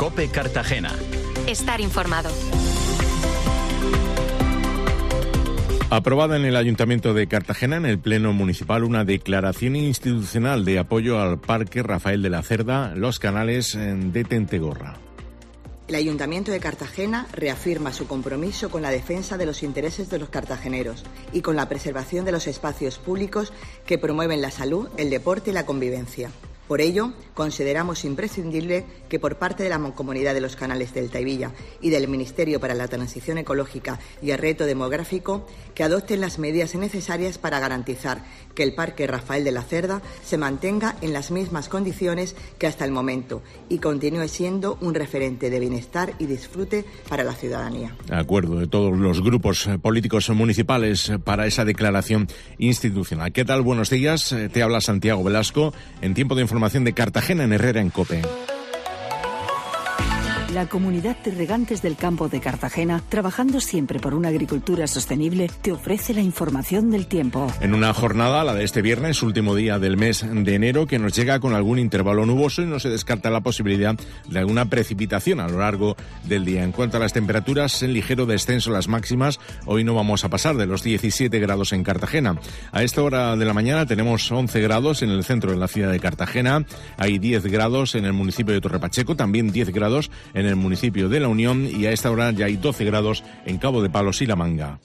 COPE Cartagena. Estar informado. Aprobada en el Ayuntamiento de Cartagena, en el Pleno Municipal, una declaración institucional de apoyo al Parque Rafael de la Cerda, Los Canales de Tentegorra. El Ayuntamiento de Cartagena reafirma su compromiso con la defensa de los intereses de los cartageneros y con la preservación de los espacios públicos que promueven la salud, el deporte y la convivencia. Por ello, consideramos imprescindible que por parte de la Mancomunidad de los Canales del Taivilla y del Ministerio para la Transición Ecológica y el Reto Demográfico, que adopten las medidas necesarias para garantizar que el Parque Rafael de la Cerda se mantenga en las mismas condiciones que hasta el momento y continúe siendo un referente de bienestar y disfrute para la ciudadanía. Acuerdo de todos los grupos políticos municipales para esa declaración institucional. ¿Qué tal? Buenos días. Te habla Santiago Velasco en tiempo de información de Cartagena en Herrera en COPE. La Comunidad de Regantes del Campo de Cartagena, trabajando siempre por una agricultura sostenible, te ofrece la información del tiempo. En una jornada, la de este viernes, último día del mes de enero, que nos llega con algún intervalo nuboso y no se descarta la posibilidad de alguna precipitación a lo largo del día. En cuanto a las temperaturas, en ligero descenso las máximas. Hoy no vamos a pasar de los 17 grados en Cartagena. A esta hora de la mañana tenemos 11 grados en el centro de la ciudad de Cartagena. Hay 10 grados en el municipio de Torrepacheco, también 10 grados en el municipio de La Unión, y a esta hora ya hay 12 grados en Cabo de Palos y La Manga.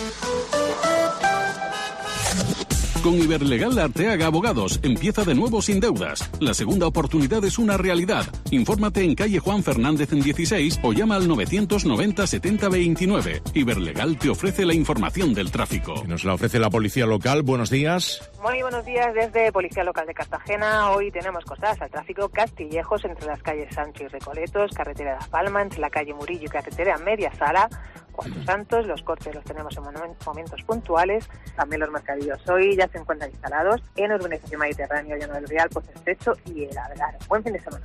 Con Iberlegal Arteaga Abogados, empieza de nuevo sin deudas. La segunda oportunidad es una realidad. Infórmate en calle Juan Fernández en 16 o llama al 990 70 29. Iberlegal te ofrece la información del tráfico. Nos la ofrece la Policía Local. Buenos días. Muy buenos días desde Policía Local de Cartagena. Hoy tenemos cortadas al tráfico Castillejos entre las calles Sancho y Recoletos, carretera de La Palma, entre la calle Murillo y carretera Media Sala, Cuatro Santos. Los cortes los tenemos en momentos puntuales. También los mercadillos hoy ya se encuentran instalados en Urbanización Mediterráneo, Llano del Real, Pozo Estrecho y El Abelar. Buen fin de semana.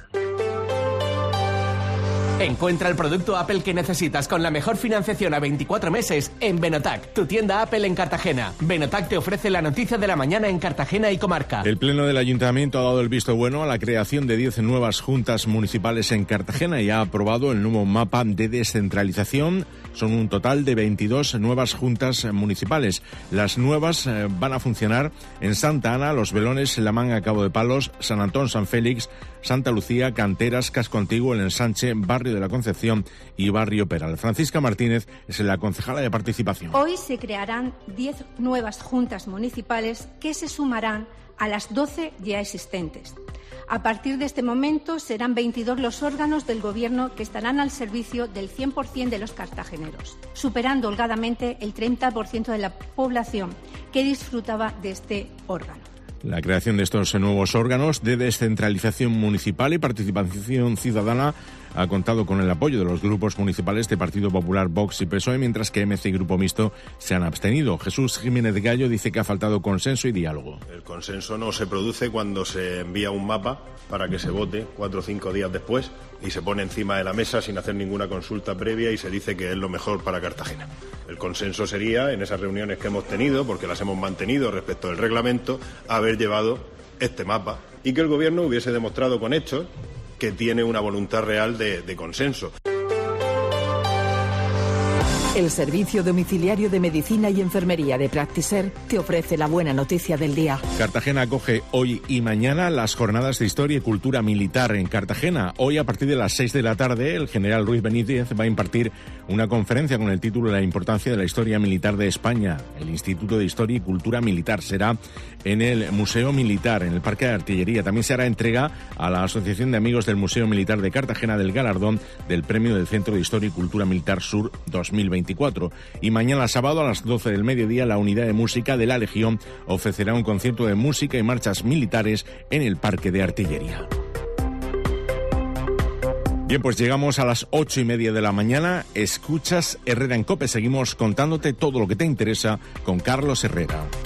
Encuentra el producto Apple que necesitas con la mejor financiación a 24 meses en Benotac, tu tienda Apple en Cartagena. Benotac te ofrece la noticia de la mañana en Cartagena y comarca. El Pleno del Ayuntamiento ha dado el visto bueno a la creación de 10 nuevas juntas municipales en Cartagena y ha aprobado el nuevo mapa de descentralización. Son un total de 22 nuevas juntas municipales. Las nuevas van a funcionar en Santa Ana, Los Belones, La Manga, Cabo de Palos, San Antón, San Félix, Santa Lucía, Canteras, Casco Antiguo, El Ensanche, Barrio de la Concepción y Barrio Peral. Francisca Martínez es la concejala de participación. Hoy se crearán 10 nuevas juntas municipales que se sumarán a las 12 ya existentes. A partir de este momento serán 22 los órganos del Gobierno que estarán al servicio del 100% de los cartageneros, superando holgadamente el 30% de la población que disfrutaba de este órgano. La creación de estos nuevos órganos de descentralización municipal y participación ciudadana ha contado con el apoyo de los grupos municipales de Partido Popular, Vox y PSOE, mientras que MC y Grupo Mixto se han abstenido. Jesús Jiménez Gallo dice que ha faltado consenso y diálogo. El consenso no se produce cuando se envía un mapa para que se vote 4 o 5 días después y se pone encima de la mesa sin hacer ninguna consulta previa y se dice que es lo mejor para Cartagena. El consenso sería, en esas reuniones que hemos tenido, porque las hemos mantenido respecto del reglamento, haber llevado este mapa y que el Gobierno hubiese demostrado con hechos que tiene una voluntad real de consenso. El Servicio Domiciliario de Medicina y Enfermería de Practiser te ofrece la buena noticia del día. Cartagena acoge hoy y mañana las jornadas de Historia y Cultura Militar en Cartagena. Hoy, a partir de las 6 de la tarde, el general Ruiz Benítez va a impartir una conferencia con el título La importancia de la historia militar de España. El Instituto de Historia y Cultura Militar será en el Museo Militar, en el Parque de Artillería. También se hará entrega a la Asociación de Amigos del Museo Militar de Cartagena del galardón del Premio del Centro de Historia y Cultura Militar Sur 2024. Y mañana sábado a las 12 del mediodía la Unidad de Música de la Legión ofrecerá un concierto de música y marchas militares en el Parque de Artillería. Bien, pues llegamos a las 8:30 de la mañana. Escuchas Herrera en COPE. Seguimos contándote todo lo que te interesa con Carlos Herrera.